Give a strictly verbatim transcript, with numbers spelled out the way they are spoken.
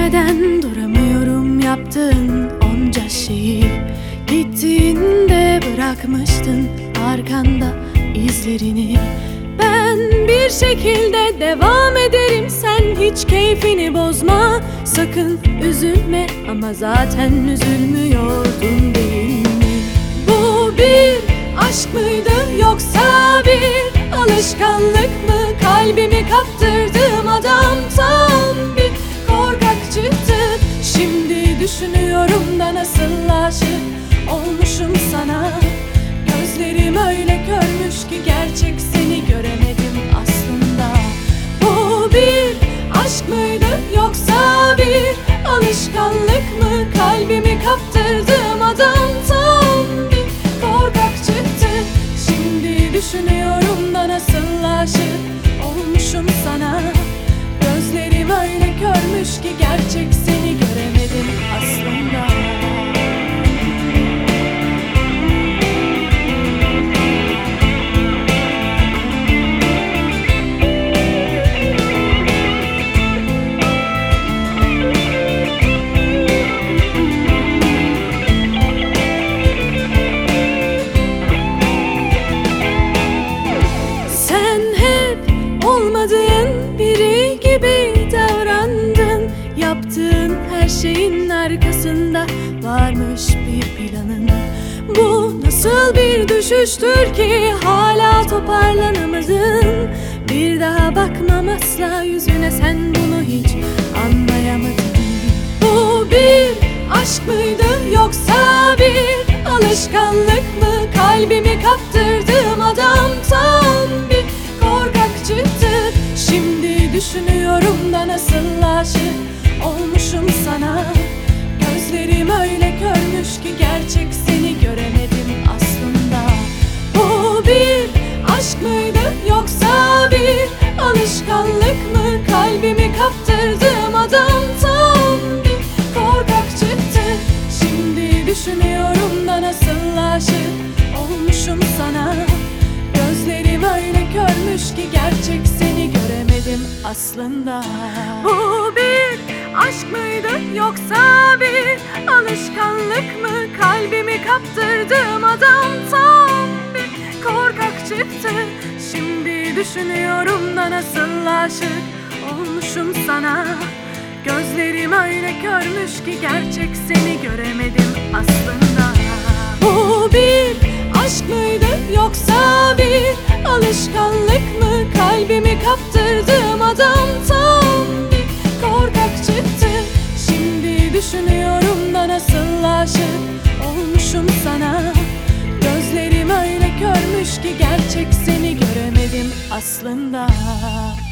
Düşünmeden duramıyorum yaptığın onca şeyi. Gittiğinde bırakmıştın arkanda izlerini. Ben bir şekilde devam ederim, sen hiç keyfini bozma. Sakın üzülme, ama zaten üzülmüyordun değil mi? Bu bir aşk mıydı yoksa bir alışkanlık mı? Kalbimi kaptırdığım adam tam bir korkak çıktı. Şimdi düşünüyorum da nasıl aşık olmuşum sana. Gözlerim öyle körmüş ki gerçek seni göremedim aslında. Bu bir aşk mıydı yoksa bir alışkanlık mı? Kalbimi kaptırdığım adam tam bir korkak çıktı. Şimdi düşünüyorum da nasıl aşık olmuşum sana. Gözlerim öyle körmüş ki gerçek seni göremedim aslında. Olmadığın biri gibi davrandın. Yaptığın her şeyin arkasında varmış bir planın. Bu nasıl bir düşüştür ki hala toparlanamadın. Bir daha bakmam asla yüzüne, sen bunu hiç anlayamadın. Bu bir aşk mıydı yoksa bir alışkanlık mı? Kalbimi kaptırdığım adam tam bir korkak çıktı. Şimdi düşünüyorum da nasıl aşık olmuşum sana. Gözlerim öyle körmüş ki gerçek seni göremedim aslında. Bu bir aşk mıydı yoksa bir alışkanlık mı? Kalbimi kaptırdığım adam tam bir korkak çıktı. Şimdi düşünüyorum da nasıl aşık olmuşum sana. Gözlerim öyle körmüş ki gerçek seni göremedim aslında. Bu bir aşk mıydı yoksa bir alışkanlık mı? Kalbimi kaptırdığım adam tam bir korkak çıktı. Şimdi düşünüyorum da nasıl aşık olmuşum sana. Gözlerim öyle körmüş ki gerçek seni göremedim aslında. Bu bir aşk mıydı yoksa bir alışkanlık mı? Kalbimi kaptırdığım adam tam bir korkak çıktı. Şimdi düşünüyorum da nasıl aşık olmuşum sana. Gözlerim öyle körmüş ki gerçek seni göremedim aslında.